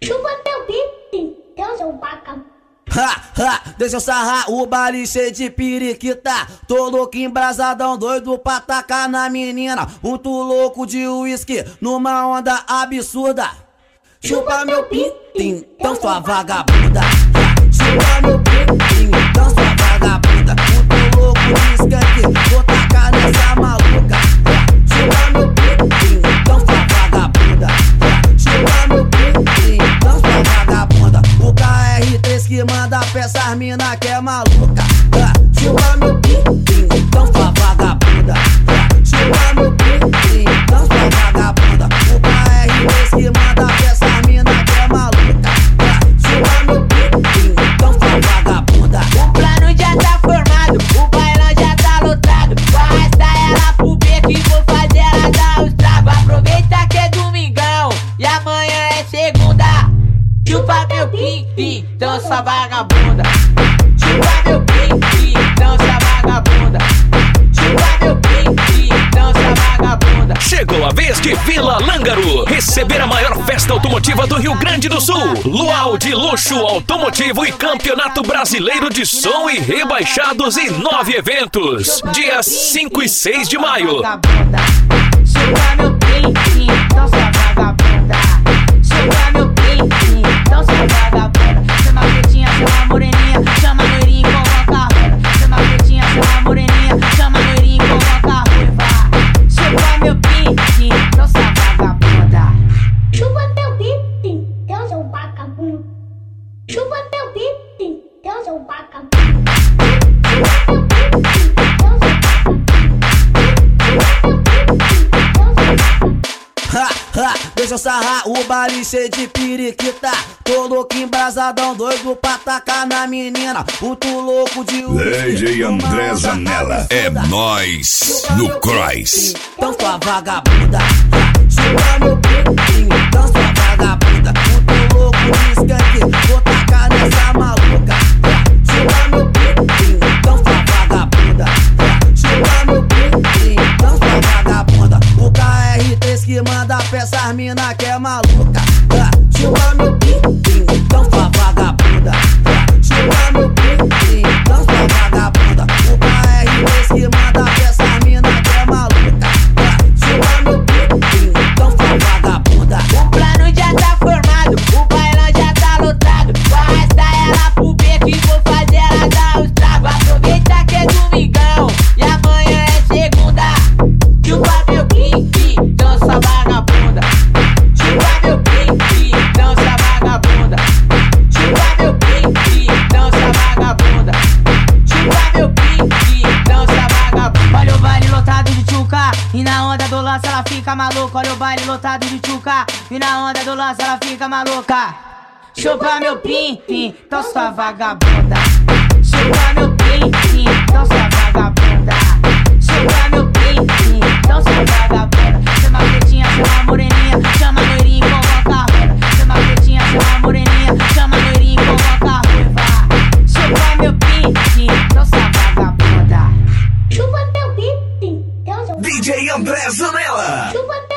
Chupa meu pipi, Deus é um vagabundo. Deixa eu sarrar o baile cheio de periquita. Tô louco, embrasadão, doido pra tacar na menina. Muito louco de uísque, numa onda absurda. Chupa meu pinto, então sua vagabunda. Chupa meu pinto, então sua vagabunda. Muito louco de skunk, vou tacar nessa maluca. Chupa meu pinto, então sua vagabunda. Chupa meu pinto, então sua vagabunda. O KR3 que manda pra essas mina que é maluca. Chupa meu pinto, então sua vagabunda. Chupa meu pinto, então sua vagabunda. O KR3 que manda pra essas mina que é maluca. Chupa meu pinto, então sua vagabunda. O plano já tá formado, o bailão já tá lotado. Arrasta ela pro beco e vou fazer ela dar os tragos. Aproveita que é domingão e amanhã é segunda. Chupa meu pique, dança vagabunda. Chupa meu pique, dança vagabunda. Chupa meu pique, dança vagabunda. Chegou a vez de Vila Lângaro receber a maior festa automotiva do Rio Grande do Sul. Luau de luxo automotivo e Campeonato Brasileiro de Som e Rebaixados em 9 eventos. Dias 5 e 6 de maio. Chupa meu pique, dança vagabunda. Chupa meu pique, dança vagabunda. Chama a pretinha, chama a moreninha, chama a loirinha e coloca a ruiva. Chama a pretinha, chama a moreninha, chama a loirinha e coloca a ruiva. Chupa meu pique, dança vagabunda. Chupa meu pipi, Deus é um vagabundo. Chupa meu pipi, Deus é um vagabundo. Deixa eu sarrar o baile cheio de periquita. Tô louco, embrasadão, doido pra tacar na menina. Muito louco de DJ André Zanella. É nóis no Cross. Então sua vagabunda. Chupa meu pinto, então sua vagabunda. Muito louco de skunk, vou tacar nessa maluca. Chupa meu pinto, então sua vagabunda. Chupa meu pinto, então sua vagabunda. O KR3 que manda pra essas mina que é maluca. Chupa meu pinto, então sua vagabunda. Chupa meu pinto, então sua vagabunda. O KR3 que manda pra essas mina que é maluca. Chupa meu pinto, então sua vagabunda. O plano já tá formado, o bailão já tá lotado. Arrasta ela pro beco e vou fazer ela dar os tragos. Aproveita que é domingão e amanhã é segunda. Chupa meu pique, dança vagabunda. Chupa meu pique, dança vagabunda. Chupa meu pique, dança vagabunda. Chupa meu pique, dança vagabunda. Olha o baile lotado de tchuca e na onda do lance ela fica maluca. Olha o baile lotado de tchuca e na onda do lance ela fica maluca. Chupa meu pique, então sua vagabunda. Chupa meu pique, então sua vagabunda. Chupa meu pique, então sua vagabunda. Chama a pretinha, chama a moreninha, chama a loirinha e coloca a ruiva. Chama a pretinha, chama a moreninha, chama a loirinha e coloca a ruiva. Chupa meu pique, então sua vagabunda. Chupa meu pipi, Deus é um vagabundo. DJ André Zanella. Chupa